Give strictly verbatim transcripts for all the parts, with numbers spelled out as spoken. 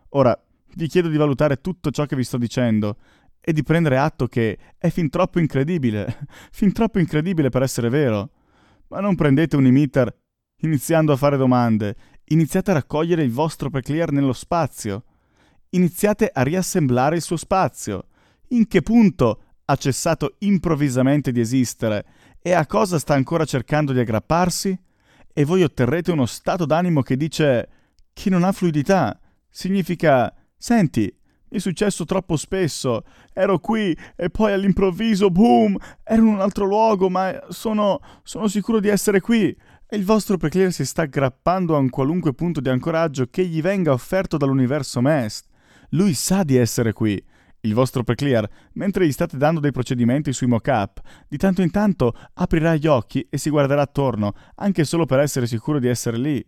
Ora, vi chiedo di valutare tutto ciò che vi sto dicendo e di prendere atto che è fin troppo incredibile, fin troppo incredibile per essere vero. Ma non prendete un emitter iniziando a fare domande, iniziate a raccogliere il vostro preclear nello spazio, iniziate a riassemblare il suo spazio. In che punto ha cessato improvvisamente di esistere e a cosa sta ancora cercando di aggrapparsi? E voi otterrete uno stato d'animo che dice chi non ha fluidità. Significa, senti, mi è successo troppo spesso, ero qui e poi all'improvviso, boom, ero in un altro luogo, ma sono, sono sicuro di essere qui. E il vostro preclear si sta aggrappando a un qualunque punto di ancoraggio che gli venga offerto dall'universo M E S T. Lui sa di essere qui. Il vostro preclear, mentre gli state dando dei procedimenti sui mock-up, di tanto in tanto aprirà gli occhi e si guarderà attorno, anche solo per essere sicuro di essere lì.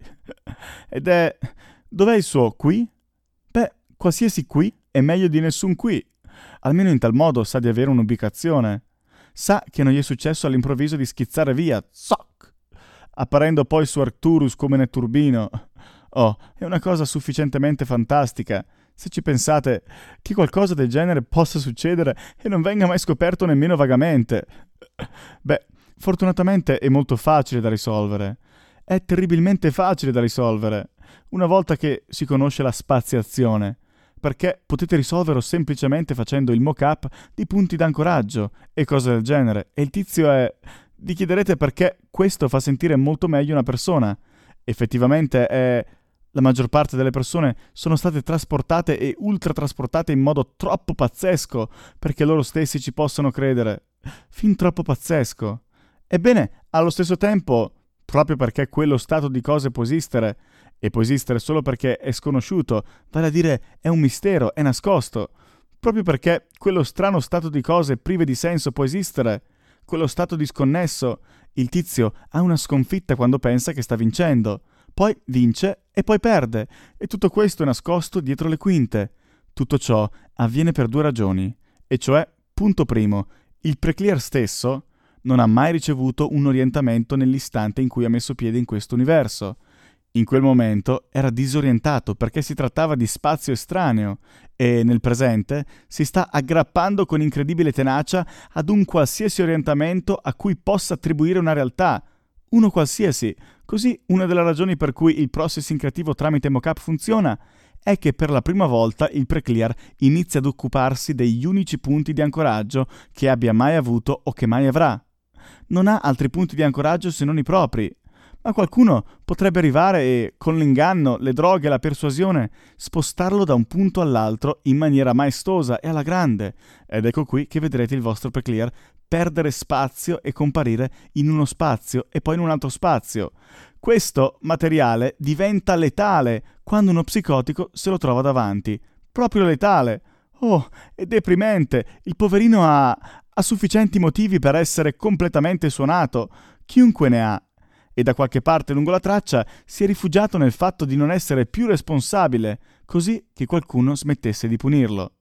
Ed è... dov'è il suo qui? Beh, qualsiasi qui è meglio di nessun qui. Almeno in tal modo sa di avere un'ubicazione. Sa che non gli è successo all'improvviso di schizzare via, zoc, apparendo poi su Arcturus come netturbino. Oh, è una cosa sufficientemente fantastica, se ci pensate, che qualcosa del genere possa succedere e non venga mai scoperto nemmeno vagamente. Beh, fortunatamente è molto facile da risolvere. È terribilmente facile da risolvere, una volta che si conosce la spaziazione, perché potete risolverlo semplicemente facendo il mock-up di punti d'ancoraggio e cose del genere. E il tizio è... vi chiederete perché questo fa sentire molto meglio una persona. Effettivamente è... la maggior parte delle persone sono state trasportate e ultratrasportate in modo troppo pazzesco perché loro stessi ci possano credere. Fin troppo pazzesco. Ebbene, allo stesso tempo, proprio perché quello stato di cose può esistere, e può esistere solo perché è sconosciuto, vale a dire è un mistero, è nascosto, proprio perché quello strano stato di cose prive di senso può esistere, quello stato disconnesso, il tizio ha una sconfitta quando pensa che sta vincendo. Poi vince e poi perde, e tutto questo è nascosto dietro le quinte. Tutto ciò avviene per due ragioni, e cioè, punto primo, il preclear stesso non ha mai ricevuto un orientamento nell'istante in cui ha messo piede in questo universo. In quel momento era disorientato perché si trattava di spazio estraneo e nel presente si sta aggrappando con incredibile tenacia ad un qualsiasi orientamento a cui possa attribuire una realtà, uno qualsiasi. Così una delle ragioni per cui il processing creativo tramite mockup funziona è che per la prima volta il preclear inizia ad occuparsi degli unici punti di ancoraggio che abbia mai avuto o che mai avrà. Non ha altri punti di ancoraggio se non i propri. Ma qualcuno potrebbe arrivare e, con l'inganno, le droghe e la persuasione, spostarlo da un punto all'altro in maniera maestosa e alla grande. Ed ecco qui che vedrete il vostro preclear perdere spazio e comparire in uno spazio e poi in un altro spazio. Questo materiale diventa letale quando uno psicotico se lo trova davanti. Proprio letale. Oh, è deprimente. Il poverino ha, ha sufficienti motivi per essere completamente suonato. Chiunque ne ha. E da qualche parte lungo la traccia si è rifugiato nel fatto di non essere più responsabile, così che qualcuno smettesse di punirlo.